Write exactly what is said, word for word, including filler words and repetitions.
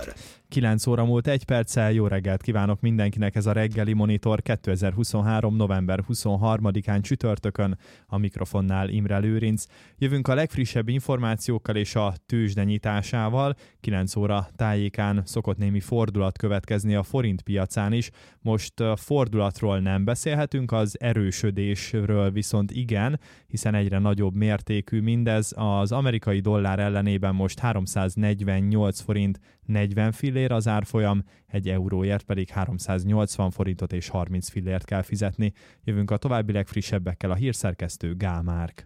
Monitor. kilenc óra múlt egy perccel, jó reggelt kívánok mindenkinek, ez a reggeli Monitor kétezer-huszonhárom. november huszonharmadikán csütörtökön, a mikrofonnál Imre Lőrinc. Jövünk a legfrissebb információkkal és a tőzsde nyitásával. kilenc óra tájékán szokott némi fordulat következni a forint piacán is. Most fordulatról nem beszélhetünk, az erősödésről viszont igen, hiszen egyre nagyobb mértékű mindez. Az amerikai dollár ellenében most háromszáznegyvennyolc forint negyven fillér az árfolyam, egy euróért pedig háromszáznyolcvan forintot és harminc fillért kell fizetni. Jövünk a további legfrissebbekkel, a hírszerkesztő Gál Márk.